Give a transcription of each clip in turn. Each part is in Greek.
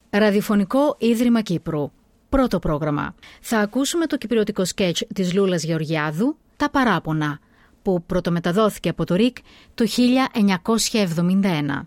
Ραδιοφωνικό Ίδρυμα Κύπρου. Πρώτο πρόγραμμα. Θα ακούσουμε το κυπριωτικό σκέτς της Λούλας Γεωργιάδου «Τα παράπονα», που πρωτομεταδόθηκε από το ΡΙΚ το 1971.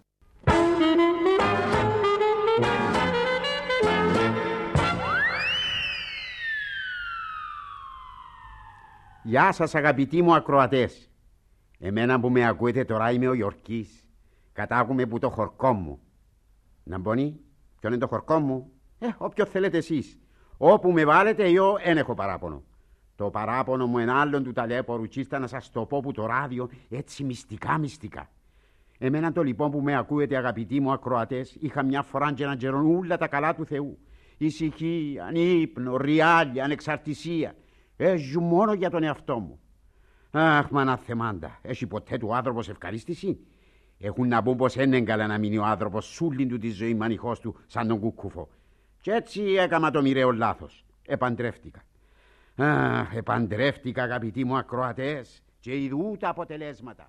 Γεια σας αγαπητοί μου ακροατές. Εμένα που με ακούετε τώρα είμαι ο Γιορκής. Κατάγουμε που το χορκό μου. Να μπονεί, ποιον είναι το χορκό μου? Όποιο θέλετε εσείς. Όπου με βάλετε εγώ δεν έχω παράπονο. Το παράπονο μου είναι άλλον του ταλέπορου τσίστα να σας το πω που το ράδιο έτσι μυστικά. Εμένα το λοιπόν που με ακούετε αγαπητοί μου ακροατές, είχα μια φορά και έναν καιρόν ούλα τα καλά του Θεού. Ησυχία, ύπνο, ριάλια, ανεξαρτησία. Έζω μόνο για τον εαυτό μου. Αχ, μάνα θεμάντα, έχει ποτέ του άνθρωπος ευχαρίστηση? Έχουν να πούν πως είναι καλά να μείνει ο άνθρωπος σούλην του τη ζωή μανιχός του σαν τον κουκούφο. Κι έτσι έκαμα το μοιραίο λάθος. Επαντρεύτηκα. Αχ, επαντρεύτηκα αγαπητοί μου ακροατές και ειδού τα αποτελέσματα.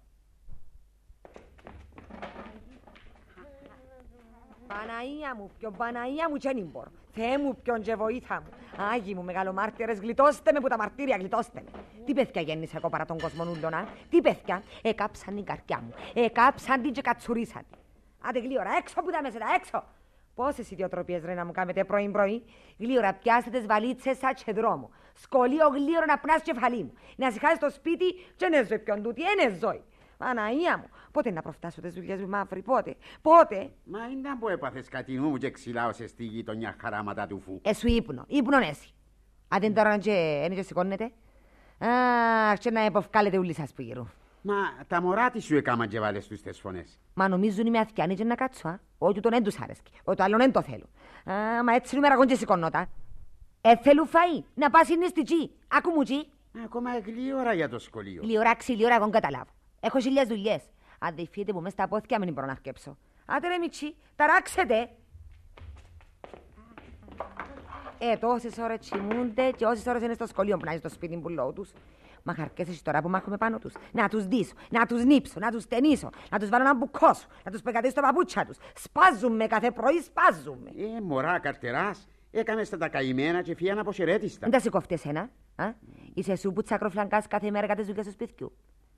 Παναία μου, και μπορώ. Θεέ μου, ποιον και βοήθα μου. Άγιοι μου, μεγαλομάρτυρες, γλιτώστε με που τα μαρτύρια, γλιτώστε με. Τι παιδιά γέννησα εγώ παρά τον κόσμο ούλωνα? Τι παιδιά? Εκάψαν την καρδιά μου. Εκάψαν την και κατσουρίσαν την. Άντε γλύωρα, έξω που τα μεσέτα, έξω. Πόσες ιδιοτροπίες ρε να μου κάνετε πρωί-πρωί? Γλύωρα, πιάστε τις βαλίτσες σαν και δρόμο. Σκολείο γλύωρα να πνάσει κεφαλή μου. Να συχάσει στο σπίτι και είναι ζωή ποιον τούτη, είναι ζωή. Παναία μου, πότε να προφτάσω τις δουλειές μου μαύρη, πότε? Μα είναι που έπαθες κάτι μου και ξυλάωσες στη γειτονιά χαράματα του φου. Εσου ύπνον έσυ. Αν δεν τώρα και σηκώνετε. Αχ, και να εποφκάλετε ούλοι σας που γύρω. Μα τα μωρά τι σου έκαμα και βάλες τους τες φωνές? Μα νομίζουν είμαι αθιάνοι και να κάτσω, α. Όχι τον έντους άρεσκει, όχι το άλλον δεν το θέλω. Μα έτσι νούμερα εγώ και σηκώνωτα. Θέλουν φαΐ, να πας είναι στη τσι, άκου μου τσι. Ακόμα γλύωρα για το σχολείο. Γλύωρα, ξυλιόρα, εγώ καταλάβω. Έχω χιλιάδες δουλειές. Αν δεν φύγετε που μες στα πόθηκια μην μπορώ να αρκέψω. Άντε ρε μιτσί, ταράξετε. Τόσες ώρες τσιμούνται και όσες ώρες είναι στο σχολείο που να είναι στο σπίτι μπουλό τους. Μα χαρκέσαι τώρα που μάχομαι πάνω τους. Να τους δείσω, να τους νύψω, να τους ταινίσω, να τους βάλω να μπουκώσω, να τους πεκατήσω στα παπούτσια τους. Σπάζουμε κάθε πρωί, σπάζουμε. Μωρά καρτεράς, έκαμες τα καημένα και φύγαν αποσαιρέτιστα. Δεν τα σηκώφτε εσένα, είσαι εσύ που τσακροφλαγκάς κάθε μέρα κατά τις δουλειές του σπιτιού.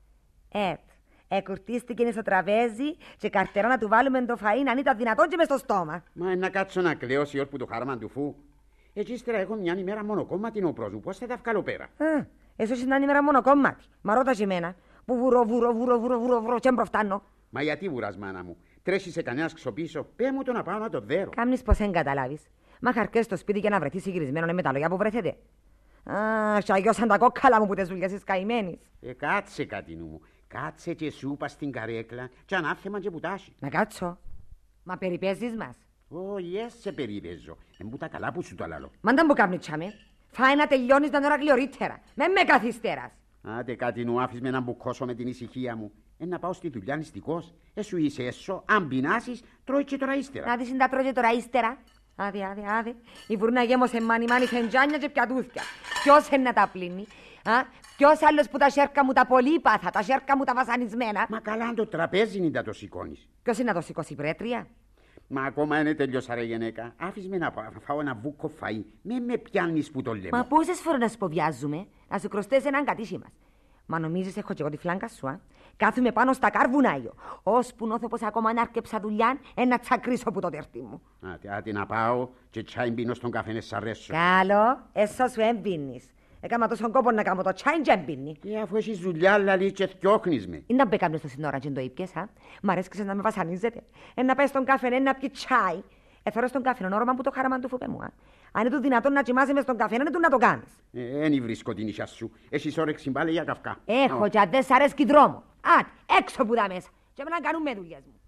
Εκουρτίστηκε στο τραπέζι και καρτερά να του βάλουμε το φαΐ να είναι το δυνατόν και μες στο στόμα. Μα να κάτσω να κλαίω όρπου το χάρμα του φου. Έτσι ύστερα έχω μια ημέρα μονοκόμματη νοπρόζου. Πώς θα τα βγάλω πέρα? Εσύ είσαι μια ημέρα μονοκόμματη. Μα ρώτα και εμένα. Που βουρώ και μπροφτάνω. Μα γιατί βουράς μάνα μου? Τρέχει σε κανένας ξοπίσω. Πέ μου το να πάω να το δέρω. Κάμνεις πως δεν καταλάβεις. Μα χαρκές στο σπίτι και να βρεθεί συγκυρισμένο με τα λόγια που βρεθείτε. Σαγιώσαν τα κόκκαλα μου που τις δουλειές της καημένης. Κάτσε κάτι μου. Κάτσε και σούπα στην καρέκλα και ανάθεμα και πουτάσι. Να κάτσω. Μα περιπέζεις μας? Όχι, σε περιπέζω. Εμπού τα καλά που σου το λαλώ. Μα δεν μου κάμνιτσαμε. Φάε να τελειώνεις την ώρα γλιωρίτερα. Με καθυστέρας. Άντε κάτι νου άφης με να μπουκώσω με την ησυχία μου. Να πάω στη δουλειά νηστικός. Σου είσαι έσω, αν πεινάσεις, τρώει και τώρα ύστερα. Να δεις τα τρώει και τώρα ύστερα. Άδε. Η βουρνά γέμωσε μάνι φεντζάνια και πιατούθια. Ποιος είναι να τα πλύνει? Ποιος άλλος που τα σέρκα μου τα πολύπαθα, τα σέρκα μου τα βασανισμένα. Μα καλά, αν το τραπέζι είναι να το σηκώνεις. Ποιος είναι να το σηκώσει, πρέτρια? Μα ακόμα είναι τελειώσα ρε γενέκα. Άφης με να φάω ένα βούκο φαΐ. Με πιάνεις που το λέμε. Μα πόσες φορές να σποβιάζουμε, να σου κρωστές έναν κατήσι μας. Μα νομίζεις έχω και εγώ τη φλάγκα σου, Κάθομαι πάνω στα καρβουνάιο. Ώσπου νιώθω πως ακόμα να αρκέψα δουλειά, ένα τσακρίσω που το τέρτη μου. Άτε να πάω και τσάι μπίνω στον καφέ σ' αρέσω. Καλό, έσω σου εμπίνεις. Έκαμα τόσον κόπο να κάνω το τσάι και εμπίνει. Αφού έχεις δουλειά λαλί και θκιώχνεις με. Είναι να μπέκαμε στο σύνορα και το ήπιες, Μ' αρέσκεσαι να με βασανίζετε. Να πάει στον καφέ, να πιει τσάι. Θέλω στον καφέ, όρομα που το χάραμα του φοπέ μου, Αν είναι του δυνατόν να τσιμάσαι μες στον καφέ, είναι του να το κάνεις. Εν βρίσκω την ίσια σου. Έχεις όρεξη πάλι για καυκά. Έχω και αν δεν σ' αρέσκει δρόμο. Έξω που τα μέσα. Και με να κάνουμε δουλειές μου.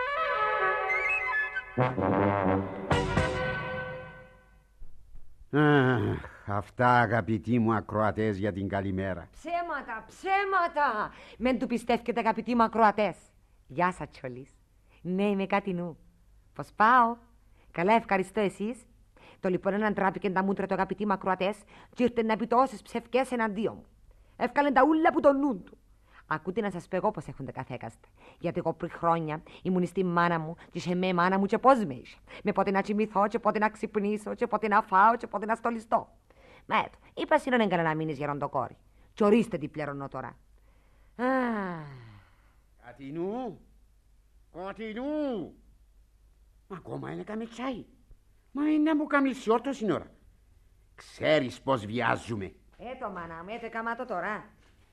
Αυτά αγαπητοί μου ακροατές για την καλημέρα. Ψέματα. Μεν του πιστεύετε αγαπητοί μου ακροατές. Γεια σας τσολής. Ναι, είμαι κάτι νου. Πώς πάω? Καλά, ευχαριστώ εσείς. Το λοιπόν έναν τράπηκε τα μούτρα του αγαπητοί μου ακροατές και ήρθε να πει τόσες ψευκές εναντίον μου. Εύκαλεν τα ούλα που τον νου του. Ακούτε να σας πω εγώ πώς έχονται καθέκαστε. Γιατί εγώ πριν χρόνια ήμουν στη μάνα μου και είχε με μάνα μου και πώς με είχε. Με πότε να τσιμηθώ, και πότε να ξυπνήσω, και πότε να φάω, και πότε να στολιστώ. Μα έτω, είπα σύνον έγκανα να μείνεις γεροντοκόρη. Και ορίστε τι πληρώνω τώρα. Κατινού. Ακόμα είναι κάμε τσάι. Μα είναι να μου κάνεις σιόρτος η ώρα. Ξέρεις πως βιάζουμε. Έτω μάνα μου, καμάτω τώρα.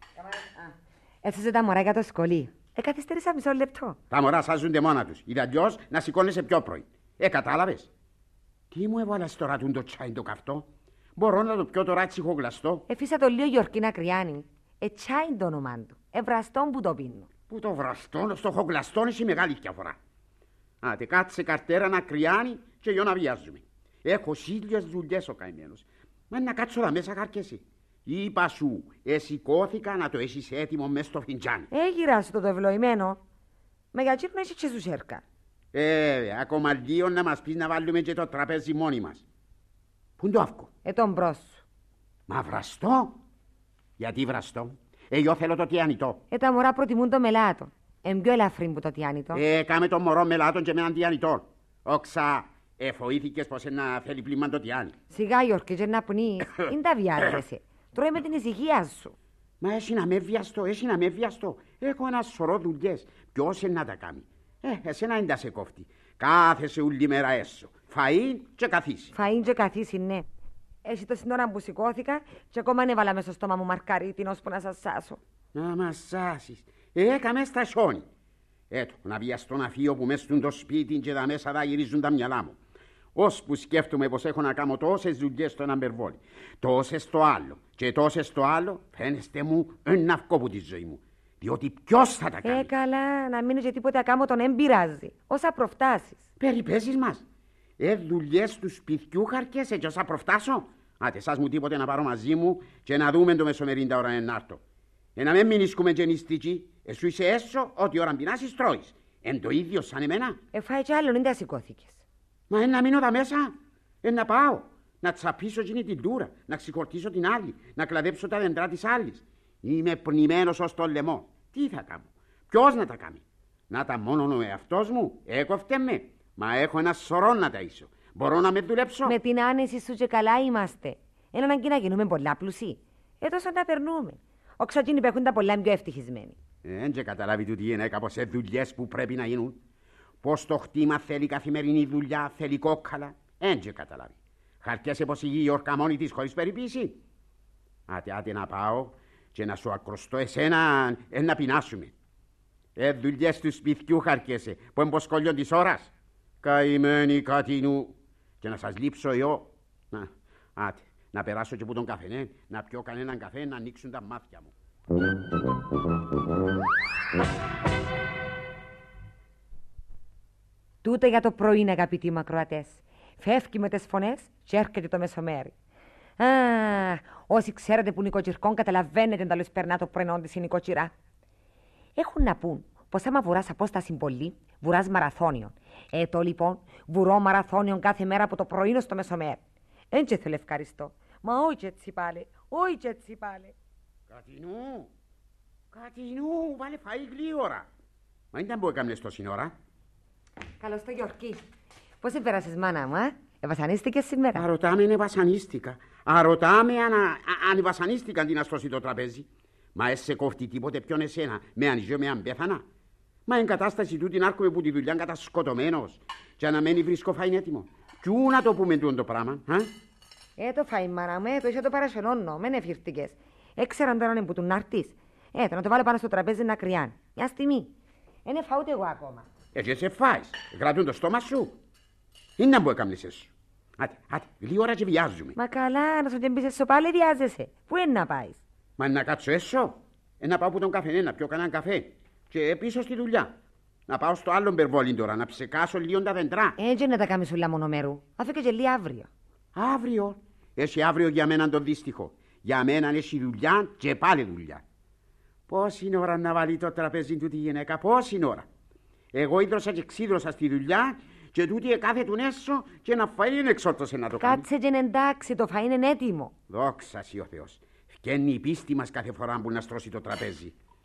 Έφτασε τα μωρά για το σχολείο. Καθυστέρησα μισό λεπτό. Τα μωρά σάζονται μόνα τους. Είδα αλλιώς να σηκώνεσαι πιο πρωί. Κατάλαβες. Τι μου έβαλες τώρα το τσάι το καυτό. Μπορώ να το πιω τώρα τσιχογλαστό. Εφίσα το λίγο Γιορκίνα κρυάνι. Τσάι το όνομά του. Βραστόν που το πίνω. Που το βραστόν στο χογλαστόν έχει μεγάλη διαφορά. Άτε κάτσε καρτέρα να κρυάνει και εγώ να βιάζουμε. Έχω 1000 δουλειές ο καημένος. Μα να κάτσω τα μέσα χαρκέσαι. Είπα σου, σηκώθηκα να το έχεις έτοιμο μέσα στο φιντζάν. Γυράσου το ευλογημένο. Με για τσίπνο είσαι και σου σέρκα. Ακόμα λίγο να μας πεις να βάλουμε και το τραπέζι μόνοι μας. Πού είναι το αύκο? Τον μπρος σου. Μα βραστό. Γιατί βραστό? Εγώ θέλω το τιάνιτο. Τα μωρά προτιμούν το μελάτο. Πιο ελαφρύ που το τιάνιτο. Κάμε το μωρό μελάτων και με έναν τιάνιτο. Όξα, φοήθηκες πως να θέλει πλήμμα το τιάνι. Σιγά Γιόρκη, και να πνείς. Είναι τα βιάζεσαι. Τρώει με την ησυχία σου. Μα εσύ να με βιαστώ. Έχω ένα σωρό δουλειές. Ποιος να τα κάνει? Εσένα είναι τα σε κόφτη. Κάθεσαι όλη μέρα έσω. Φαΐν και καθίσει. Φαΐν και καθίσει, ναι. Έχει το σύνορα που σηκώθηκα και ακόμα έβαλα μέσα στο στόμα μου μαρκαρίτη ώσπου να σας σάσω. Να μας σάσεις. Έκαμε στα σιόνι. Έτω, να βιαστώ να φύγω που μες στον το σπίτι και τα μέσα θα γυρίζουν τα μυαλά μου. Ώσπου σκέφτομαι πως έχω να κάνω τόσες δουλειές στο ένα μπερβόλι, τόσες στο άλλο και τόσες στο άλλο, φαίνεστε μου ένα αυκό που τη ζωή μου. Διότι ποιος θα τα κάνει? Καλά, να μείνει και τίποτε ακάμω τον εμπειράζει. Όσα προφτάσεις. Περιπέσεις μας. Δουλειές του σπιτιού χαρκέσαι και όσα προφτάσω. Άτε, σας μου τίποτε να πάρω μαζί μου και να δούμε το μεσομερήν τα ώρα ενάρτο. Να μην μείνισκουμε γενιστικοί. Εσύ είσαι έσω, ό,τι ώρα πεινάσεις τρώεις. Εν το ίδιο σαν εμένα. Φάει κι άλλον, δεν σηκώθηκες. Μα να μείνω τα μέσα. Να πάω. Να τσαπίσω εκείνη την τούρα. Να ξεχορτήσω την άλλη. Να κλαδέψω τα δέντρα της άλλης. Είμαι πνημένος ως το λαιμό. Τι θα κάνω? Ποιος να τα κάνει? Να τα μόνον ο εαυτός μου? Έκοφτε με. Μα έχω ένα σωρό να ταΐσω. Μπορώ να με δουλέψω? Με την άνεση σου και καλά είμαστε. Έναν ανάγκη να γίνουμε πολλά πλουσί. Τόσο να περνούμε. Οξωτίνοι που έχουν τα πολλά πιο ευτυχισμένοι. Και καταλάβει του τι γυναίκα πως δουλειές που πρέπει να γίνουν. Πως το χτήμα θέλει καθημερινή δουλειά, θέλει κόκκαλα. Και καταλάβει. Χαρκέσαι πως η γη ορκα μόνη της χωρίς περιποίηση. Άτε να πάω και να σου ακροστώ εσένα να πεινάσουμε. Δουλειές του σπιτιού χαρκέσαι που εμποσκολιών της ώρας. Καημένη Κατινού. Και να σας λείψω εγώ. Να περάσω και που τον καφενέ, να πιω κανέναν καφέ, να ανοίξουν τα μάτια μου. Τούτε για το πρωί, αγαπητοί μου ακροατές. Φεύγει με τις φωνές και έρχεται το μεσομέρι. Όσοι ξέρετε που νοικοκυρκόν καταλαβαίνετε τα λες περνά το πρωινό της η νοικοκυρά. Έχουν να πούν πως άμα βουράς απόσταση πολύ, βουράς μαραθώνιον. Το λοιπόν, βουρώ μαραθώνιον κάθε μέρα από το πρωί στο μεσομέρι. Έντσε θέλω ευχαριστώ. Μα όχι έτσι πάλι, όχι έτσι πάλι. Κατινού, βάλε φαΐ γλύωρα. Μα ήταν που έκαμνες τόση ώρα? Καλώς το Γιορκή. Πώς επέρασες μάνα μου, Βασανίστηκες σήμερα? Αρωτάμε αν βασανίστηκα. Αρωτάμε αν βασανίστηκα αντί να στώσει το τραπέζι. Μα σε κόφτει τίποτε ποιον εσένα, με αν ζω, με αν πέθανα. Μα εν κατάσταση τούτη να έρχομαι που τη δουλειά κατασκοτωμένος και να μένει βρίσκω φαΐν έτοιμο. Ποιού να το πούμε τούτο το πράγμα, Το φαΐν μάνα μου, το είσαι το παρασενώνω, μεν εφήρτηκες. Έξεραν τώρα που του να έρθεις. Να το βάλω πάνω στο τραπέζι να κρυάνει. Μια στιγμή. Είναι φάω ούτε εγώ ακόμα. Έτσι σε φάεις, κρατούν το στόμα σου. Είναι να μου έκαμνες εσύ. Άτε, λίγη ώρα και βιάζουμε. Μα καλά, να σου την πεις πάλι βιάζεσαι. Πού είναι να πάεις? Μα να κάτσω έσω. Να πάω που τον καφενέ, να πιω κανέναν καφέ. Και πίσω στη δουλειά. Να πάω στο άλλο μπερβόλιν τώρα, να ψεκάσω λίγο τα δεντρά. Έτσι να τα κάνεις όλα μονομερού. Αφού και γελί αύριο. Αύριο? Έχει αύριο για μένα το δύστιχο. Για μένα έχει δουλειά και πάλι δουλειά. Πόση ώρα να βάλει το τραπέζι του τη γυναίκα, πόση ώρα? Εγώ ίδρωσα και ξίδρωσα στη δουλειά και τούτη εκάθετουν έσω και να φάει είναι εξόρτωσε να το κάνει. Κάτσε και είναι εντάξει, το φαΐ είναι έτοιμο. Δόξα σοι ο Θεός. Φκένει η πίστη μας κάθε φορά που να στρώσει το τραπέζι.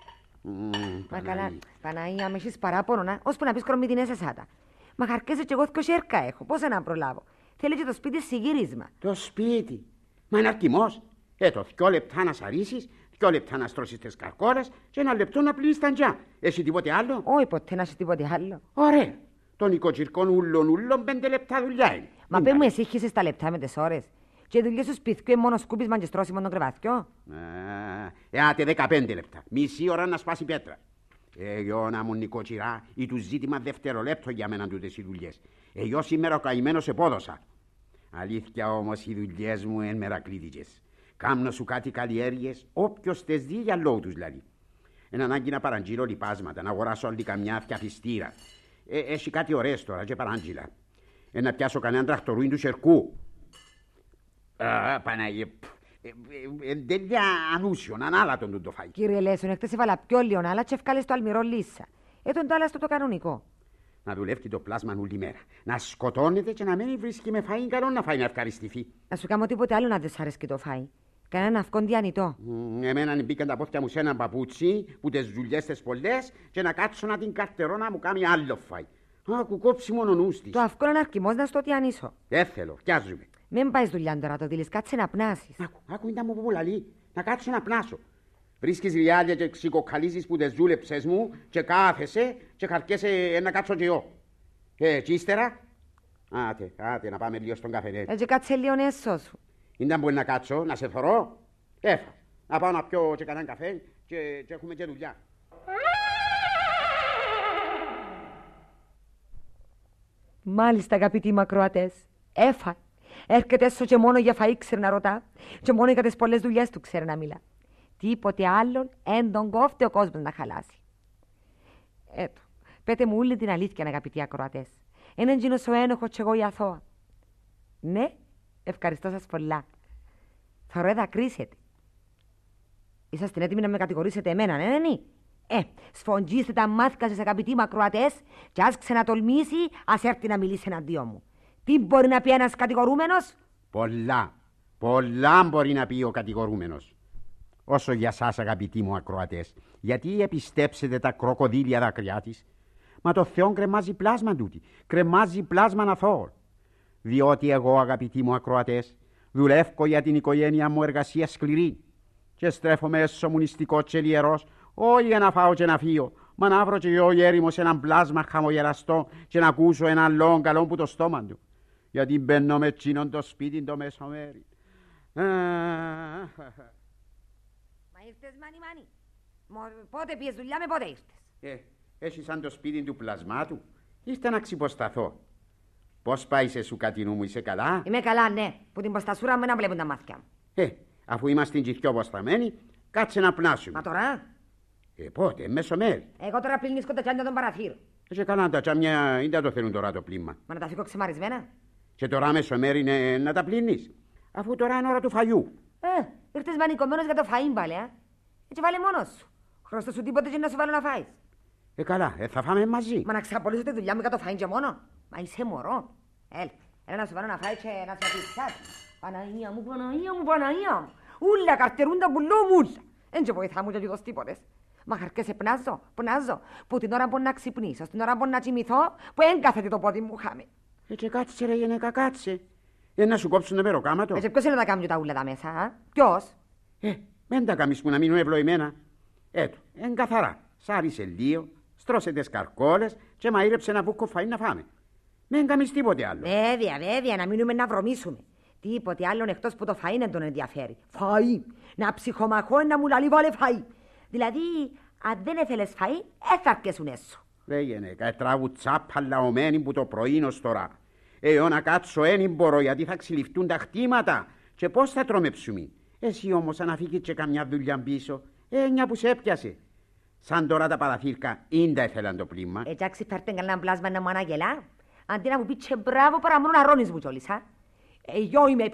Μα καλά, Παναγία, με έχεις παράπονο, να, ώσπου να πεις κρομμύτινες εσάτα. Μα χαρκέσαι κι εγώ 2 σέρκα έχω, πόσα να προλάβω. Θέλει και το σπίτι συγύρισμα. Το σπίτι. Μα είναι αρκιμός. Το 2 λεπτά να σαρίσεις, 2 λεπτά να στρώσεις τις καρκόρες και 1 λεπτό να πλύνεις τα ντζά. Έχει τίποτε άλλο? Όχι, ποτέ να έχει τίποτε άλλο. Ωραία. Τον οικοκυρκών ούλων 5 λεπτά δουλειά είναι. Μα πες μου, εσύ έχεις τα λεπτά με τις ώρες. Και οι δουλειές σου σπιτιού είναι μόνο σκούπισμα και στρώσιμο των κρεβαθιών. Άτε 15 λεπτά. Μισή ώρα να σπάσει πέτρα. Γιώνα μου νοικοκυρά, ή του ζήτημα δευτερολέπτο για μένα τούτες οι δουλειές. Εγώ σήμερα ο καημένος επόδοσα. Αλήθεια όμως οι δουλειές μου είναι μερακλήτικες. Κάμνω σου κάτι καλλιέργειες, όποιος τες δει για λόγου τους δηλαδή. Είναι ανάγκη να παραγγείλω λιπάσματα, να αγοράσω άλλη καμιά φτιαφιστήρα. Έχει κάτι ωραίες τώρα και παράγγειλα. Να πιάσω κανέναν τρακτορούιν του Σερκού. Παναγία. Τέλεια ανούσιον, ανάλατον το φάει. Κύριε Λέσον, εχθές έβαλα πιο λιον άλλα και ευκάλες το αλμυρό λύσα. Τον το άλλα στο το κανονικό. Να δουλεύει το πλάσμα όλη μέρα. Να σκοτώνεται και να μην βρίσκει με φαΐ καλό να φάει να ευχαριστηθεί. Να σου κάνω τίποτε άλλο να δεν σ' αρέσει το φαΐ. Κανένα αυκόν διανυτό. Εμένα μπήκαν τα πόθια μου σε έναν παπούτσι που τις δουλειές τις πολλές και να κάτσω να την καρτερώ να μου κάνει άλλο φαΐ. Κουκόψει μόνο νους της. Το αυκόν είναι αρκιμός να στο τιανίσω. Θέλω, πιάζουμε. Μην πάει δουλειά τώρα, το δίλεις, κάτσε να πνάσεις. Άκου, ήταν μου πουλαλή, να κάτσω να πνάσω. Βρίσκεις ριάλια και ξικοκαλίζεις που δεν ζούλεψες μου και κάθεσαι και χαρκέσαι να κάτσω και εγώ. Και ύστερα, άτε να πάμε λίγο στον καφενέ. Έτσι κάτσε λίγο έσω σου. Ήταν μπορεί να κάτσω, να σε θωρώ. Να πάω να πιω και κανέναν καφέ και έχουμε και δουλειά. Μάλιστα αγαπητοί μακροατές, έφα. Έρχεται έσω και μόνο για φαΐ ξέρει να ρωτά και μόνο για τις πολλές δουλειές του ξέρει να μιλά. Τίποτε άλλον εν τον κόφτει ο κόσμος να χαλάσει. Πέτε μου όλη την αλήθεια αγαπητοί ακροατές. Έναν γίνος ο ένοχος και εγώ η αθώα. Ναι, ευχαριστώ σας πολλά. Θα ρε δακρύσετε. Είσαστε έτοιμοι να με κατηγορήσετε εμένα, ναι. Σφοντζίστε τα μάτια σας αγαπητοί μακροατές και ας ξανατολμήσει ας έρθει να μιλήσει εναντίον μου. Τι μπορεί να πει ένας κατηγορούμενος? Πολλά μπορεί να πει ο κατηγορούμενος. Όσο για σας αγαπητοί μου ακροατές, γιατί επιστέψετε τα κροκοδίλια δάκρυά της? Μα το Θεό κρεμάζει πλάσμα τούτη, κρεμάζει πλάσμα αθώων. Διότι εγώ αγαπητοί μου ακροατές, δουλεύω για την οικογένεια μου εργασία σκληρή και στρέφομαι εσωμουνιστικό και λιερός, όχι για να φάω και να φύγω, μα να βρω και εγώ έρημος έναν πλάσμα χαμογελαστό και να ακούσω έναν λόγο καλό που το στόμα του. Γιατί μπαίνω με τσίνον το σπίτι το μεσομέρι. Μα ήρθες μάνι. Πότε πιες δουλειά με πότε ήρθες? Έχει σαν το σπίτι του πλασμάτου. Ήρθα να ξυποσταθώ. Πώς πάει σε σου κατινού μου, είσαι καλά? Είμαι καλά, ναι. Που την ποστασούρα μου να βλέπουν τα μάτια μου. Αφού είμαστε πιο ποσταμένοι, κάτσε να πνάσουμε. Μα τώρα? Πότε, μεσομέρι. Εγώ τώρα πλύνισκω τα τσάνια των παραθύρων. Και καλά, τα τσάμια δεν το θέλουν τώρα το πλύμα. Μα να τα φύγω ξεμαρισμένα. Και τώρα μεσομέρι είναι να τα πλύνεις. Αφού τώρα είναι ώρα του φαγιού. Ήρθες μανικωμένος για το φαΐν πάλι, Έτσι βάλε μόνος σου. Χρωστώ σου τίποτε και να σου βάλω να φάεις. Καλά, θα φάμε μαζί. Μα να ξαπολύσω τη δουλειά μου για το φαΐν και μόνο. Μα είσαι μωρό. Έλα να σου βάλω να φάει και να σου αφήσεις. Παναγία μου, Παναγία μου. Ούλα καρτερούν τα πουλό μου ούλα. Εν και βοηθά μου και δικός τίποτες. Μα χαρκέσαι πνάζω. Που την ώρα μπορεί να ξυπνήσω, την ώρα μπορεί να κοιμηθώ, που έγκαθεται το πόδι μου χάμε. Και κάτσε ρε γενέκα, κάτσε. Να σου κόψουν το περοκάματο. Ποιος είναι να κάνει τα ούλα τα μέσα, Ποιος? Μεν τα καμίς που να μείνουν ευλοημένα. Εν καθαρά. Σάρισε λίγο, στρώσε τις καρκόλες και μαείρεψε ένα βούκο φαΐν να φάμε. Μεν καμίς τίποτε άλλο. Βέβαια, να μείνουμε να βρωμίσουμε. Τίποτε άλλον εκτός που το φαΐ δεν τον ενδιαφέρει. Φαΐ. Να ψυχομαχώ να μου λαλεί βάλε φαΐ. Δηλαδή, αν δεν έθελες φαΐ, θα αρκέσουν έσω. Ρε γενέκα, τράβου τσάπα λαωμένη που το πρωί ως τώρα. Να κάτσω ένι μπορώ γιατί θα ξυλιφτούν τα χτήματα. Και πώς θα τρώμε ψουμί. Εσύ όμως αν αφήκεις και καμιά δουλειά πίσω, έννοια που σε έπιασε. Σαν τώρα τα παραθύρκα, ίντα ήθελαν το πλήμα. Έτσι φέρτε κανένα πλάσμα να μου αναγελά. Αντί να μου πει και μπράβο παρά μόνο να ρώνεις μου κιόλας, Εγώ είμαι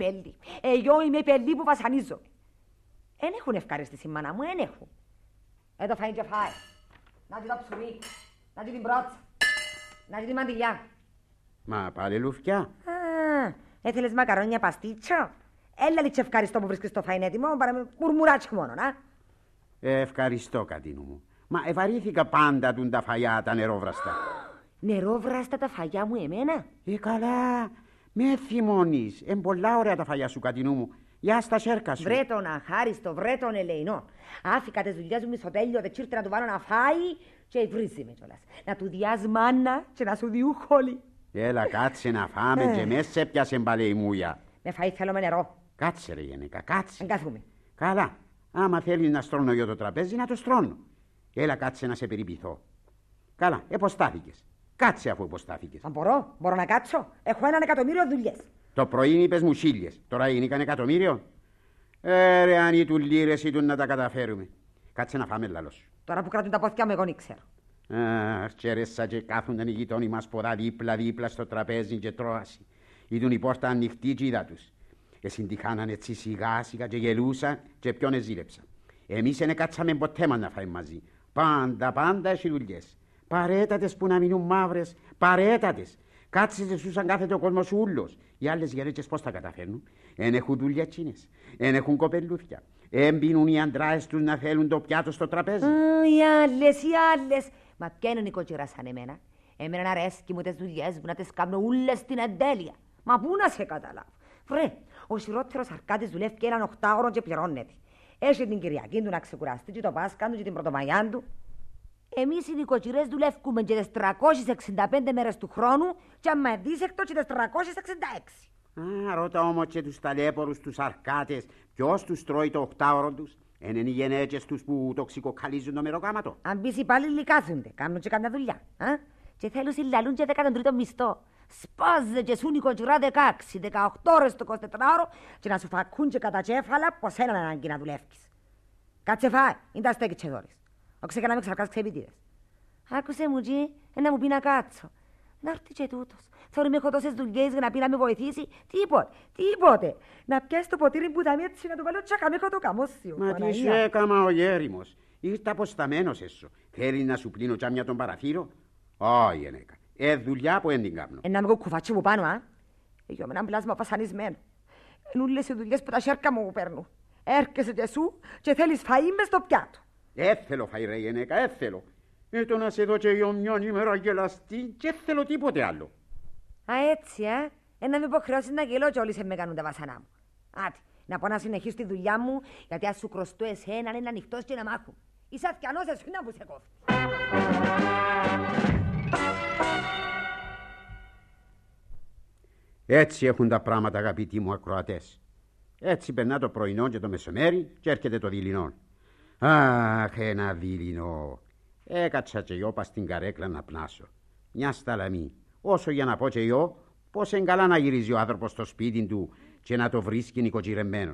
η πελή που βασανίζω. Εν έχουν ευχαριστήσει μάνα μου, εν έχουν. Εδώ φάει και φάει. Να δει το ψουμί, να δει την πρότσα, να δει τη μαντιλιά. Μα πάλι λουφιά. Έθελες μακαρόνια παστίτσο. Έλα λίτσε ευχαριστώ που βρίσκεις το φαΐν έτοιμο, παρά με μουρμουράτσο μόνο, Ευχαριστώ κατίνου μου. Μα ευαρύθηκα πάντα τουν τα φαγιά τα νερόβραστα. Νερόβραστα τα φαγιά μου εμένα. Καλά, με θυμώνεις. Πολλά ωραία τα φαγιά σου, Κατινού μου. Γεια στα σέρκα σου. Βρε τον αχάριστο, βρε τον ελεηνό. Άφηκα τις δουλειές μου στο τέλειο, δε τσίρτε να του βάλω να φάει και βρίζει με κιόλας. Να του διάς μάνα και να σου διού χόλι. Έλα, κάτσε να φάμε και μες σε πιάσε μπαλέ η μούια. Με φαΐ θέλω με νερό. Κάτσε ρε γενικά, κάτσε. Εγκάθουμε. Καλά, άμα θέλεις να στρώνω για το τραπέζι, να το στρώνω. Έλα, κάτσε να σε περιποιηθώ. Καλά, εποστάθηκες. Κάτσε αφού εποστάθηκες. Αν μπορώ να κάτσω. Έχω 1.000.000 δουλειές. Το πρωί είπες μου 1.000. Τώρα είναι καν 1.000.000. Ρε, αν ήτουν λίρες ήτουν να τα καταφέρουμε. Κάτσε να φάμε λαλό σου. Τώρα που κρατούν τα πόθηκια μου, εγώ δεν ξέρω. Αχ, τσέρεσα και κάθονταν οι γειτόνοι μας ποδά δίπλα στο τραπέζι και τρώαση. Ήτουν η πόρτα ανοιχτή και είδα τους. Εσυντυχάναν έτσι σιγά σιγά και γελούσαν και ποιον εζήλεψαν. Εμείς δεν κάτσαμε ποτέ μας να φάμε μαζί. Πάντα έχει δουλειές. Παρέτατες που να μείνουν μαύρες, παρέτατες. Κάτσε σου σαν κάθεται ο κόσμος ούλος. Οι άλλες γερέτσες πώς τα καταφέρνουν? Εν έχουν δουλειατσίνες, εν έχουν κοπελούθια. Εν πίνουν οι αντράες τους να θέλουν το πιάτο στο τραπέζι. Οι άλλες. Μα ποια είναι νοικοκυρά σαν εμένα? Εμένα αρέσκει μου τις δουλειές μου να τις κάνω ούλες στην εντέλεια. Μα πού να σε καταλάβω? Βρε, ο χειρότερος Αρκάτης δουλεύει και έναν 8ωρο και πληρώνεται. Έχει την Κυριακή του να ξεκουραστεί και το Πάσχα του και την Πρωτομαγιά του. Εμείς οι νοικοκυρές δουλεύουμε και τις 365 μέρες του χρόνου και άμα δίσεκτο και τις 366. Ρώτα όμως και τους ταλέπορους, τους Αρκάτες, ποιος τους τρώει το 8ωρο τους? Είναι οι γενέτσες τους που τοξικοκαλίζουν το μεροκάματο. Αν πεις οι υπάλληλοι κάθονται, κάνουν και καμιά δουλειά. Και θέλουν συλλαλούν και 13ο μισθό. Σπάζε και σου νοικοκυρά 16-18 ώρες το 24ωρο και να σου φακούν και κατά τσέφαλα πως έναν ανάγκη να δουλεύεις. Κάτσε φάει, είναι τα στέκει και δώρες. Όχι και να με ξαρκάς ξεπιτήρες. Άκουσε μου τσι, να μου πει να κάτσω. Να έρθει και τούτος. Θεωρεί με έχω τόσες δουλειές για να πει να με βοηθήσει. Τίποτε. Να πιάσει το ποτήρι που θα με έτσι να του βάλω τσάκα με έχω το καμόσιο. Μα τι σου έκαμα ο γέριμος? Ήρθα αποσταμένος έσω. Θέλει να σου πλύνω τσάμια τον παραθύρο? Όχι γενέκα. Δουλειά που δεν την κάνω. Να με κουβάτσι μου πάνω, Εγώ με έναν πλάσμα βασανισμένο. Ενούλες οι δουλειές που τα σέρκα μου παίρνουν. Έρχεσαι και σου και θέλεις φαΐ μες στο πιάτο. Έθελω φαΐ ρε γενέκα, έθελω. Το να σε δω και για μια ημέρα γελαστή και θέλω τίποτε άλλο. Έτσι, να με υποχρεώσεις να γελώ και όλοι σε με κάνουν τα βασανά μου. Άτι, να πω να συνεχίσω τη δουλειά μου, γιατί ας σου χρωστώ εσένα είναι ανοιχτός και να μάχουν. Είσαι αθιανός εσύ να που σε κόφει. Έτσι έχουν τα πράγματα, αγαπητοί μου ακροατές. Έτσι περνά το πρωινό και το μεσομέρι και έρχεται το δειλινό. Αχ, ένα δειλινό. Έκατσα και εγώ πας στην καρέκλα να πνάσω. Μια σταλαμή. Όσο για να πω και εγώ πως είναι καλά να γυρίζει ο άνθρωπος στο σπίτι του και να το βρίσκει νοικοκυρεμένο.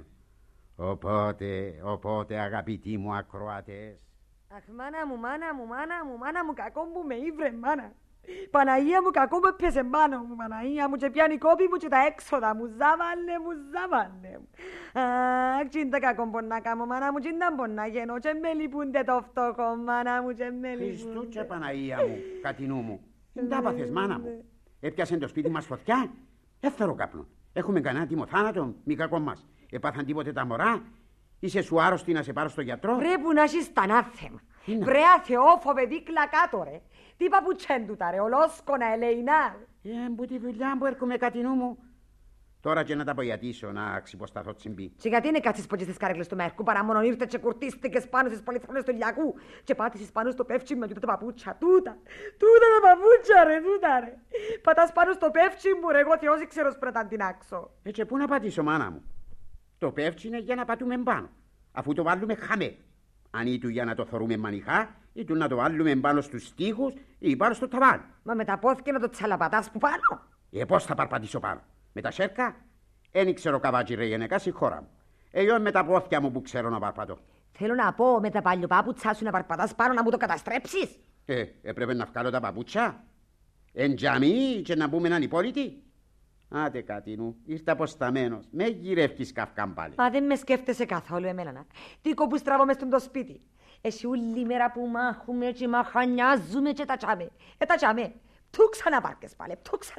Οπότε αγαπητοί μου ακροατές. Αχ, μάνα μου, κακό μου με ήβρε, μάνα. Παναγία μου, κακό μου έπιασε πάνω μου, Παναγία μου, και πιάνει κόπη μου και τα έξοδα μου, ζάβαλε μου. Αχ, τι είναι τα κακό μπορεί να κάνω, μάνα μου, τι είναι μπορεί να γίνω, και με λυπούνται το φτωχό, μάνα μου, και με λυπούνται. Χριστού και Παναγία μου, Κατινού μου, δεν τα πάθες, μάνα μου. Έπιασε το σπίτι μας φωτιά, έφερω καπνό. Έχουμε κανένα τίμο θάνατο, μη κακό μας. Επάθαν τίποτε τα μωρά, είσαι σου άρρωστη να σε πάρω στο γιατρό? Πρέπει να έχεις τα ανάθεμα. Βρε αθεόφο παιδί κλακάτο ρε. Τι παπουτσέν του τα ρε, ολόσκονα ελεηνά. Που τη δουλειά μου έρχομαι, Κατινού μου. Τώρα και να τα απογιατήσω, να ξυποσταθώ τσιμπή. Και γιατί είναι κάτσεις ποτέ στις καρέκλες του Μέρκου, παρά μόνο ήρθε και κουρτίστηκες πάνω στις πολυθρόνες του Λιακού και πάτησες πάνω στο πεύτσι με τούτα τα παπούτσια, τούτα τα παπούτσια ρε, τούτα ρε. Πατάς πάνω στο πεύτσι μου ρε, εγώ Θεός ήξερος πρέπει να την άξω. Και πού να πατήσω, μάνα μου? Το πεύτσι είναι για να πατούμε πάνω, αφού το βάλουμε χαμέ. Αν ήτου για να το θωρούμε μανιχά, ήτου να το βάλουμε πάνω στους στίχους ή πάνω στο ταβάνι. Μα με τα πόθηκε να το τσαλαπατάς που πάνω. Πώς θα παρπατήσω πάνω? Με τα σέρκα? Εν ξέρω καβάτσι ρε γενικά, συγχώρα μου. Εγώ με τα πόθηκια μου που ξέρω να παρπατώ. Θέλω να πω με τα παλιοπάπουτσά σου να παρπατάς πάνω να μου το καταστρέψεις. Έπρεπε να βγάλω τα παπούτσια. Εν τζαμί και να μπούμε έναν υπόλοιτη. Άντε Κατινού, ήρθα αποσταμένος. Με γυρεύκεις καυκάν πάλι. Μα δεν με σκέφτεσαι καθόλου εμένα. Τι κόπου στραβώ μες στο σπίτι. Εσύ όλη μέρα που μάχουμε και μαχανιάζουμε και τα τσάμε. Τα τσάμε. Του ξαναπάρκες πάλι.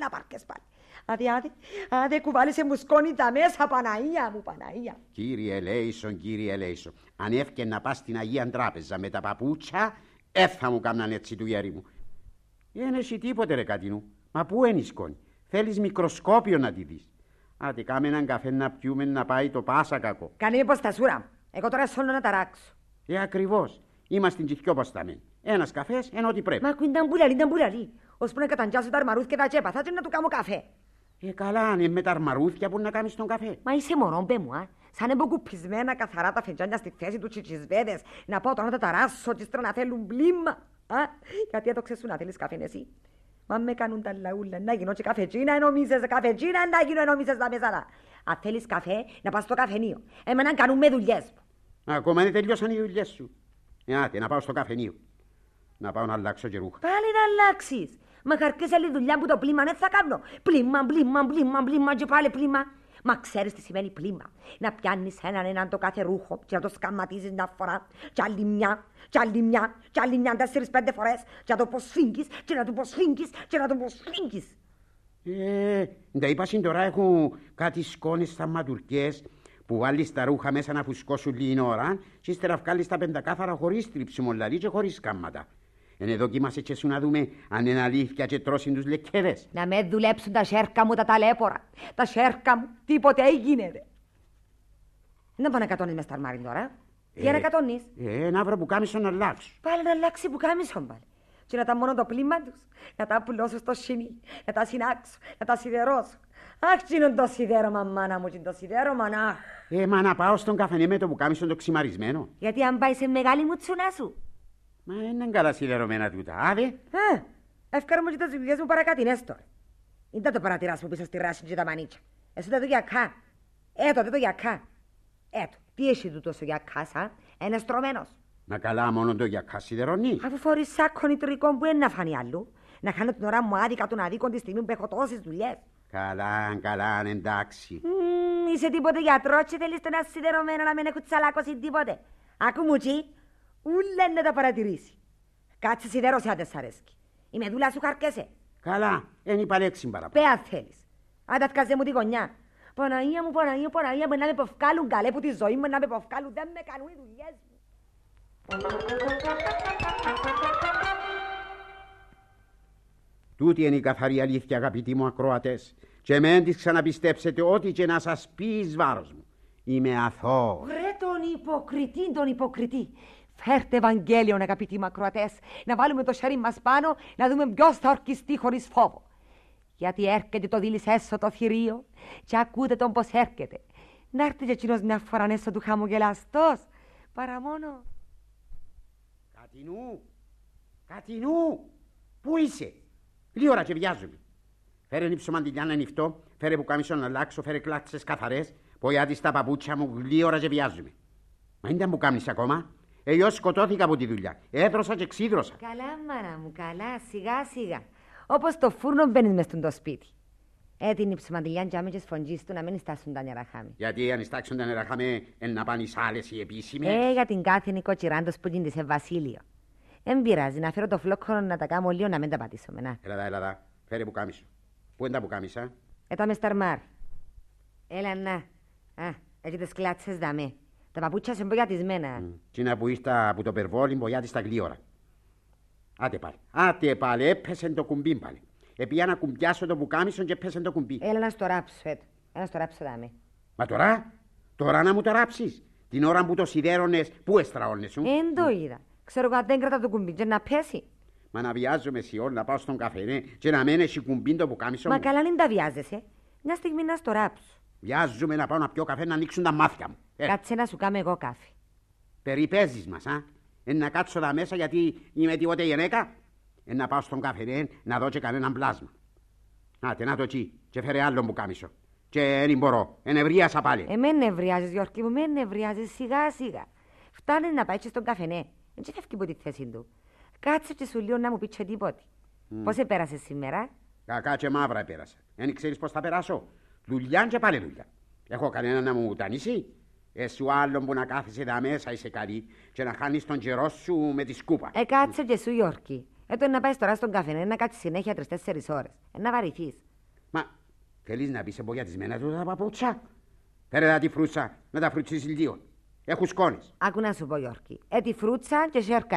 Άντε κουβάλισε μου σκόνη τα μέσα, Παναγία μου, Παναγία. Κύριε Λέισον, αν έφυγε να πας στην Αγία Τράπεζα με τα παπούτσια, θα μου κάμναν έτσι του γέρι μου. Δεν έχει τίποτε ρε Κατινού. Μα πού είναι η σκόνη. Θέλεις μικροσκόπιο να τη δεις. Άντε κάμε έναν καφέ να πιούμε να πάει το πάσα κακό. Κάνει μήπως τα σούρα. Εγώ τώρα σώνω να ταράξω. Ακριβώς. Είμαστε τσιχιό ποσταμένοι. Ένας καφές ενώ ό,τι πρέπει. Μα ακού ήταν πουλαλή. Ώσπου να καταντιάσω τα αρμαρούθ και τα τσέπα, θα να του κάνω καφέ. Καλά, είναι με τα αρμαρούθια που να κάνεις τον καφέ. Μα είσαι μωρό, μπε μου, α. Σαν εμποκουπισμένα καθαρά τα φετζάνια στη θέση του τσιτσισβέδες. Να πάω τώρα να τα ταράσω και στρα να θέλουν πλήμα. Α, γιατί έτοξες σου να θέλεις καφέ εσύ. Μα με κάνουν τα λαούλα, να γίνω και καφετζίνα, νομίζεις καφετζίνα, να γίνω νομίζεις τα μεσάρα. Αν θέλεις καφέ, να πας στο καφενείο. Εμένα κάνουμε δουλειές μου. Ακόμα δεν τελειώσαν οι δουλειές σου. Άτε, να πάω στο καφενείο. Να πάω να αλλάξω και ρούχα. Πάλι να αλλάξεις. Μα χαρκές άλλη δουλειά που το πλήμα δεν θα κάνω. Πλήμα και πάλι πλήμα. Μα ξέρεις τι σημαίνει πλήμα. Να πιάνεις έναν το κάθε ρούχο και να το σκαμματίζεις μια φορά. Κι άλλη μια, κι άλλη μια, κι άλλη μια 4-5 φορές. Και να το προσφύγεις, και να το προσφύγεις, και να το προσφύγεις. Τα είπα τώρα έχουν κάτι σκόνες στα ματουρκές που βάλεις τα ρούχα μέσα να φουσκώσουν λίγη ώρα και ύστερα βγάλεις τα πεντακάθαρα χωρίς τριψιμολαλή και χωρίς σκάμματα. Δοκίμασε και σου να δούμε αν είναι αλήθεια και τρώσουν τους λεκκέδες. Να με δουλέψουν τα σέρκα μου τα ταλέπορα. Τα σέρκα μου, τίποτε γίνεται. Να πάω να κατώνεις μες στα αρμάρι τώρα. Τι να κατώνεις. Να βρω πουκάμισο να αλλάξω. Πάλι να αλλάξει πουκάμισο πάλι. Και να τα μόνο το πλήμα τους. Να τα πουλώσω στο σινί. Να τα συνάξω. Να τα σιδερώσω. Αχ, τι είναι το σιδέρωμα, μάνα μου, τι είναι το σιδέρωμα, αχ. Μα να πάω στον καφενέ με το πουκάμισο το ξυμαρισμένο. Γιατί αν πάει σε μεγάλη μου τσουνά σου. Μα είναι καλά σιδερωμένα τούτα, άδε. Εύκαρο μου και τα δουλειές μου παρακάτινες τώρα. Είναι το παρατηράς που πίσω στη ράση και τα μανίτσα. Εσύ το γιακά. Τότε το γιακά. Τι έχει τούτο ο γιακάς, είναι στρωμένος. Μα καλά μόνο το γιακά σιδερώνει. Αφού φορείς σάκο νητρικό που είναι να φανεί αλλού. Να κάνω την ώρα μου άδικα των αδίκων τη στιγμή που έχω τόσες δουλειές. Καλά, εντάξει. Είσαι τίποτε γιατρό και θέλεις το ένα σιδερωμένο να μην έχω τσαλάκωση τίποτε. Άκου μου τσι, ούλε να τα παρατηρήσει. Κάτσε σιδέρωσε αν δεν σ' αρέσκει. Η μεδούλα σου χαρκέσαι. Καλά, δεν είπα λέξη παραπάνω. Πέα θέλεις. Άντα θκάζε μου τη γωνιά. Παναγία μου, Παναγία μου, να με ποφκάλουν καλέ που τη ζωή μου να με ποφκάλουν. Δεν με κάνουν οι δουλειές μου. Τούτη είναι η καθαρή αλήθεια, αγαπητοί μου ακροατές. Και μεν της ξαναπιστέψετε ό,τι και να σας πει εις βάρος μου. Είμαι αθώος. Βρε τον υποκριτή. Φέρτε Ευαγγέλιον, αγαπητοί μου ακροατές, να βάλουμε το χέρι μας πάνω, να δούμε ποιος θα ορκιστεί χωρίς φόβο. Γιατί έρχεται το δίλης έσω το θηρίο και ακούτε τον πως έρχεται. Να έρθει και εκείνος μια φορά έσω του χαμογελαστός, παρά μόνο. Κατινού, πού είσαι. Λίγη ώρα και βιάζομαι. Φέρε νύψο μαντιλιά να ανοιχτώ, φέρε πουκάμισο να αλλάξω, φέρε κλάτσες καθαρές, πογιάτι στα παπούτσια μου, λίγη ώρα και βιάζομαι. Μα είναι πουκάμισε ακόμα. Εγώ σκοτώθηκα από τη δουλειά. Έδρωσα και ξύδρωσα. Καλά, μάνα μου, καλά, σιγά. Όπως το φούρνο μπαίνεις μες στον το σπίτι. Την υψομαντιλιά τζάμε και σφοντζείς του να μην στάσουν τα νεραχάμι. Γιατί αν στάξουν τα νεραχάμι να πάνε εις άλλες οι επίσημες. Για την κάθε νοικοτσιράντος που γίνεται σε βασίλειο. Εν πειράζει, να φέρω το φλόκχονο να τα κάνω λίγο να μην τα πατήσουμε, να. Έλα, φέρε πουκάμισο. Πού είναι τα πουκάμισα. Τα μες ταρμάρ. Έλα, να. Έτσι τις κλάτσες δαμέ. Τα παπούτσια σε μπογιατισμένα. Τι να που ήρθα από το περβόλι μπογιάτι στα γλύωρα. Άτε πάλι, έπεσε το κουμπί πάλι. Επία να κουμπιάσω το πουκάμισο και έπεσε το κουμπί. Έλα να στο ράψω, να στο ράψω δάμε. Μα τώρα να μου το ράψεις. Την ώρα που το σιδέρωνες, πού εστραώνες σου. Εν το είδα. Ξέρω εγώ δεν κρατά το κουμπί και να πέσει. Μα να βιάζομαι σιόλ να πάω στον καφενέ και να μένει έχει κουμπί το πουκάμισο. Μα καλά μην τα βιάζεσαι. Μια στιγμή να στο ράψω. Βιάζομαι να πάω να πιω καφέ να ανοίξουν τα μάτια μου. Κάτσε να σου κάνω εγώ κάφι. Περιπέζεις μας, να κάτσω εδώ μέσα γιατί είμαι τίποτε γυναίκα. Να πάω στον καφενέ να δω και κανέναν πλάσμα. Να το τσι, και φέρε άλλο πουκάμισο. Και δεν μπορώ, ενευρίασα πάλι. Μεν νευριάζεις, Γιώργη μου, μεν νευριάζεις σιγά. Φτάνει να πάει και στον καφενέ. Δεν φεύγει από τη θέση του. Κάτσε και σου λέω να μου πει και τίποτε. Πώς επέρασες σήμερα. Κακά και μαύρα επέρασα. Δεν ξέρεις πώς θα περάσω. Δουλειά και πάλι δουλειά. Έχω κανένα να μου τανίσει. Εσύ άλλον που να κάθεσαι εδώ μέσα είσαι καλή και να χάνεις τον καιρό σου με τη σκούπα. Κάτσε και σου, Γιώργη. Να πάει τώρα στον καφενέ να κάτσεις συνέχεια 3-4 ώρες. Να βαρυθείς. Μα θέλεις να πεις εμπογιατισμένα του τα παπούτσα. Φέρε τα τη φρούτσα να τα φρουτσίσεις λίγο. Έχουν σκόνες. Άκου να σου πω, Γιώργη. Τη φρούτσα και σέρκα έχεις.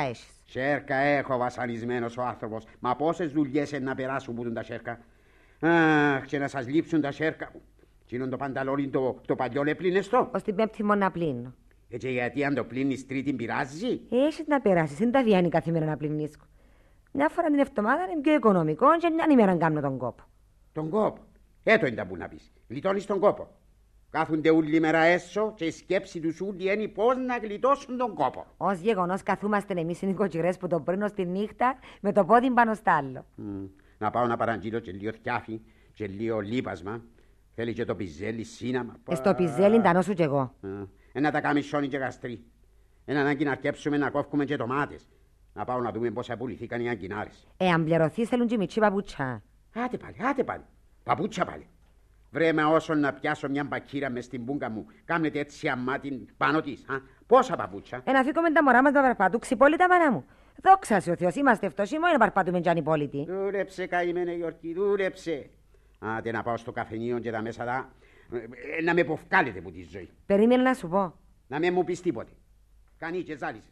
Σέρκα έχω βασανισμένος ο άνθρωπος. Μα πόσες δουλειές να περάσουν που τα σέρκα. Αχ, και να σας λείψουν τα σέρκα. Τι είναι το πανταλόνι το παλιό πλύνες το. Ως την Πέμπτη μόνο να πλύνω. Έτσι γιατί αν το πλύνεις Τρίτη πειράζει. Έχεις να περάσεις, δεν τα βιάνει καθημερινά να πλυνίσκω. Μια φορά την εβδομάδα είναι πιο οικονομικό και μια ημέρα να κάνω τον κόπο. Τον κόπο. Έτο είναι τα που να πεις. Γλιτώνεις τον κόπο. Κάθονται όλη μέρα έσω και η σκέψη τους ούλοι είναι πώς να γλιτώσουν τον κόπο. Ως γεγονός καθούμαστε εμείς οι νοικοκυρές που τον πριν στη νύχτα με το πόδι πάνω στ' άλλο. Να πάω να παραγγείλω και λίγο θιάφι και λίγο λίπασμα. Θέλει και το πιζέλι, σύναμα. Στο πιζέλι τα νόσου κι εγώ. Να τα κάνει σόνι και γαστρί. Ένα ανάγκη να αρκέψουμε να κόφουμε και τομάτες. Να πάω να δούμε πόσα πουληθήκαν οι αγκινάρες. Αν πληρωθείς θέλουν και μητσί παπούτσια. Άτε πάλι. Παπούτσια πάλι. Βρέμε όσο να πιάσω μια μπακύρα μες στην πούγκα μου. Κάμνετε έτσι αμάτι πάνω της. Πόσα παπούτσια. Να φύγουμε τα μωρά μας να περπατούν ξυπόλυτα μάνα μου. Δόξα σε ο Θεός, είμαστε φτωχοί μόνο να παρπατούμε κι ανυπόλυτοι. Δούλεψε καημένε Γιορκή, δούλεψε. Άτε να πάω στο καφενείο και τα μέσα δά. Να με ποφκάλετε που τη ζωή. Περίμενε να σου πω. Να με μου πεις τίποτε. Κανεί και ζάλισες.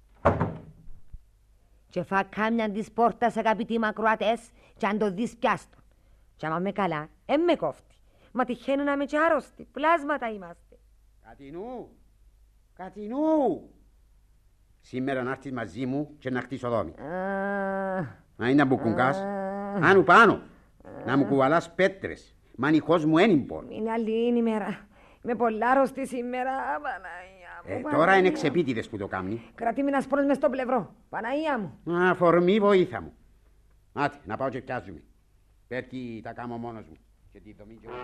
Και φά κάμιαν της πόρτας αγαπητοί μακροατές και αν το δεις πιάστον. Και άμα με καλά, με κόφτει. Μα τυχαίνει να είμαι και άρρωστοι. Πλάσματα είμαστε. Κατινού. Σήμερα να έρθεις μαζί μου και να χτίσω δόμη. Να είναι να μου κουγκάς. Άνω πάνω. Να μου κουβαλάς πέτρες. Μανιχός μου ένιμπορ. Είναι άλλη ημέρα. Είμαι πολλά άρρωστη σήμερα. Παναγία μου. Τώρα είναι ξεπίτιδες που το κάμνει. Κρατεί με ένα σπρός μες στο πλευρό. Παναγία μου. Αφορμή βοήθα μου. Άτε, να πάω και πιάζουμε. Πέρκει τα κάμω μόνος μου. Και τη δομή και...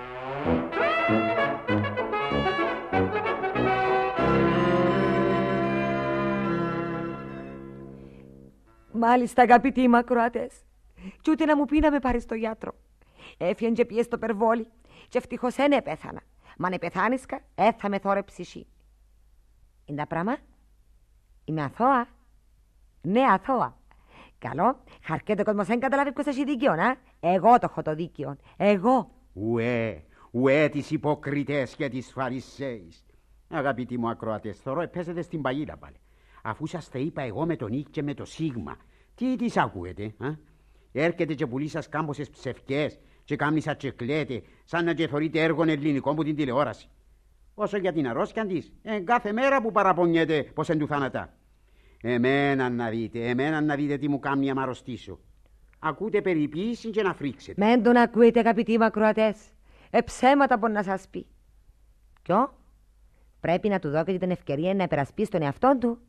Μάλιστα αγαπητοί μακροατές. Κι ούτε να μου πει να με πάρει στο γιατρό. Έφυγε και πιέ στο περβόλι. Και ευτυχώς δεν πέθανα. Μα αν πεθάνισκα, θα με θόρε ψυχή. Είναι τα πράγμα. Είμαι αθώα. Ναι, αθώα. Καλό, χαρκέτο κόσμος δεν καταλάβει ποιος έχει δίκαιο, Εγώ το έχω το δίκαιο. Εγώ. Ουέ τις υποκριτές και τις φαρισαίεις. Αγαπητοί μου ακροατές, θωρώ επέζετε στην παγίδα πάλι. Αφού σας τα είπα εγώ με τον Ι και με το Σίγμα, τι τις ακούετε, Έρχεται και πουλεί σας κάμποσες ψευκές και κάμνη σας και κλαίτε, σαν να και θωρείτε έργων ελληνικών που την τηλεόραση. Όσο για την αρρώσκια της, κάθε μέρα που παραπονιέται πως εν του θάνατα. Εμένα να δείτε τι μου κάμνει άμα αρρωστήσω. Ακούτε περιποίηση και να φρίξετε. Μεν τον ακούετε αγαπητοί μακροατές. Ψέματα μπορεί να σας πει. Ποιο? Πρέπει να του δώσετε την ευκαιρία να υπερασπίσει τον εαυτό του.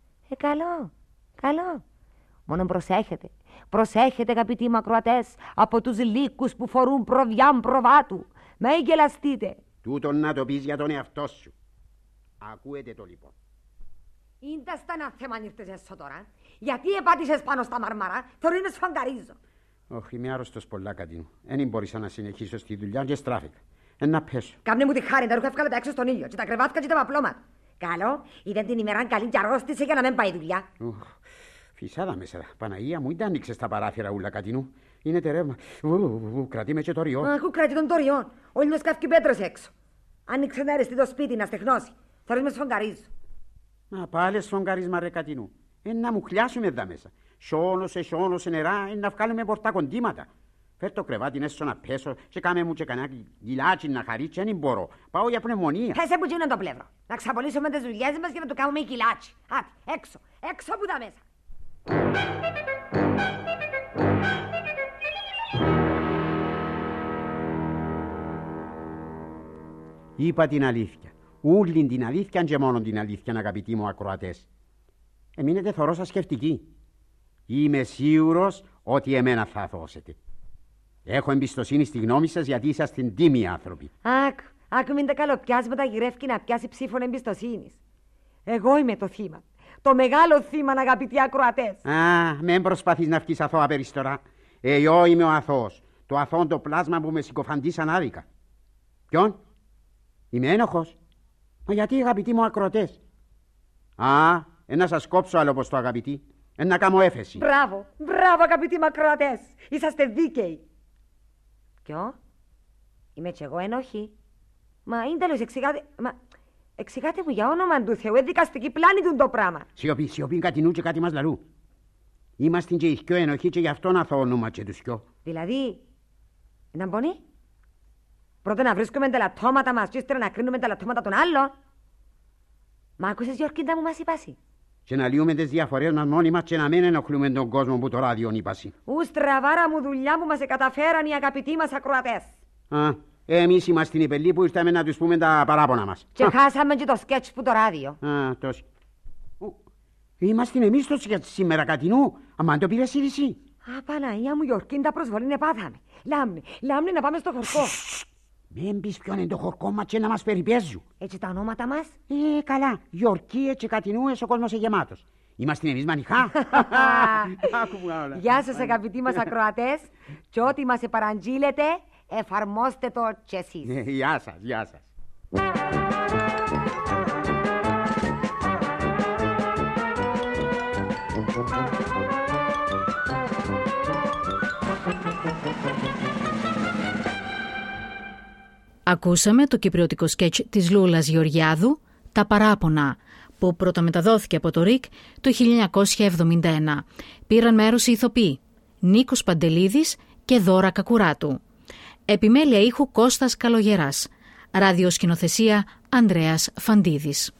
Καλό. Μόνο προσέχετε. Προσέχετε αγαπητοί μακροατές από τους λύκους που φορούν προβιάν προβάτου. Μη γελαστείτε. Τούτον να το πεις για τον εαυτό σου. Ακούετε το λοιπόν. Είναι τα στενά θέμα αν ήρθες έσω τώρα. Γιατί επάτησες πάνω στα μαρμαρά, θέλω να σφαγγαρίζω. Όχι, είμαι άρρωστος πολλά Κατίνου. Δεν μπορούσα να συνεχίσω στη δουλειά και στράφηκα. Να πέσω. Κάμνε μου τη χάρη, τα ρούχα εύκολα τα έξω στον ήλιο. Και τα κρεβάτια και τα παπλώματα. Καλό, είδε την ημέρα καλή και αρρώστησε για να μην πάει δουλειά. Φυσάδα μέσα. Παναγία μου, δεν άνοιξε τα παράθυρα ούλα Κατίνου. Είναι τερεύμα. Κρατεί με και το ριό. Ακού κρατεί τον τοριό. Ο ήλιος καύκει πέτρος έξω. Άνοιξε να αρεστεί το σπίτι να στεχνώσει. Θέλω να σφογγαρίζω. Μα πάλι σφογγαρίσμα ρε Κατίνου. Να μου χλιάσουμε εδώ μέσα. Σιώνωσε νερά, να βγάλουμε πορτακοντήματα. Φέρ το κρεβάτι έσω να πέσω και κάμε μου και κανένα γυλάτσι να χαρίτσι, δεν μπορώ. Πάω για πνευμονία. Πέσε που γίνον το πλεύρο. Να ξαπολύσουμε τις δουλειές μας και να του κάνουμε γυλάτσι. Άτε, έξω που τα μέσα. Είπα την αλήθεια. Ούλην την αλήθεια και μόνο την αλήθεια, αγαπητοί μου ακροατές. Μείνετε θωρόσα σκεφτικοί. Είμαι σίγουρος ότι εμένα θα δώσετε. Έχω εμπιστοσύνη στη γνώμη σας γιατί είσαστε τίμοι άνθρωποι. Άκου μην τα καλοπιάσματα γυρεύει να πιάσει ψήφων εμπιστοσύνης. Εγώ είμαι το θύμα. Το μεγάλο θύμα, αγαπητοί ακροατές. Μην προσπαθείς να βγεις αθώα περιστορά. Εγώ είμαι ο αθώος. Το αθώο το πλάσμα που με συκοφαντήσαν άδικα. Ποιον? Είμαι ένοχος. Μα γιατί, αγαπητοί μου ακροατές? Να σας κόψω άλλο πως το αγαπητοί. Να κάνω έφεση. Μπράβο, αγαπητοί μου ακροατές. Είσαστε δίκαιοι. Ποιο? Είμαι κι εγώ ένοχη. Μα είναι τέλος, εξηγάτε μου για όνομα του Θεού. Δικαστική πλάνη του το πράγμα. Σιωπή, Κατινού και κάτι μας λαρού. Είμαστε και οι δυο ενοχοί και γι' αυτό να θαώνουμε και τους δυο. Δηλαδή, να μπονεί. Πρώτα να βρίσκουμε τα λατώματα μας και ύστερα να κρίνουμε τα λατώματα των άλλων. Μα άκουσες, Γιώργη, μου μας είπασαι. Και να λύουμε τις διαφορές μας μόνοι μας και να μην ενοχλούμε τον κόσμο που το ράδιο είπασαι. Ουστραβάρα μου δουλειά που μας καταφέραν οι αγαπητοί μας ακροατές. Εμείς είμαστε οι πελοί που ήρθαμε να τους πούμε τα παράπονα μας. Και χάσαμε και το σκέτς που το ράδιο. Είμαστε εμείς το σκέτς σήμερα κατινού. Αμάν το πήρες είδηση. Παναγία μου, Γιώργη, τα προσβολή είναι πάθαμε. Λάμνη να πάμε στο χορκό. Μην πεις ποιον είναι το χορκό μας και να μας περιπέζουν. Έτσι τα ονόματα μας. Καλά. Γιορκίες και κατινούες, ο κόσμος είναι γεμάτος. Είμαστε εμείς μανιχά. Γεια σας, αγαπητοί μας ακροατές. Και ό,τι μας επαραντζήλετε, εφαρμόστε το κι εσείς. Γεια σας, γεια σας. Ακούσαμε το κυπριωτικό σκέτς της Λούλας Γεωργιάδου «Τα παράπονα», που πρωτομεταδόθηκε από το ΡΙΚ το 1971. Πήραν μέρος οι ηθοποιοί Νίκος Παντελίδης και Δώρα Κακουράτου. Επιμέλεια ήχου Κώστας Καλογεράς. Ραδιοσκηνοθεσία Ανδρέας Φαντίδης.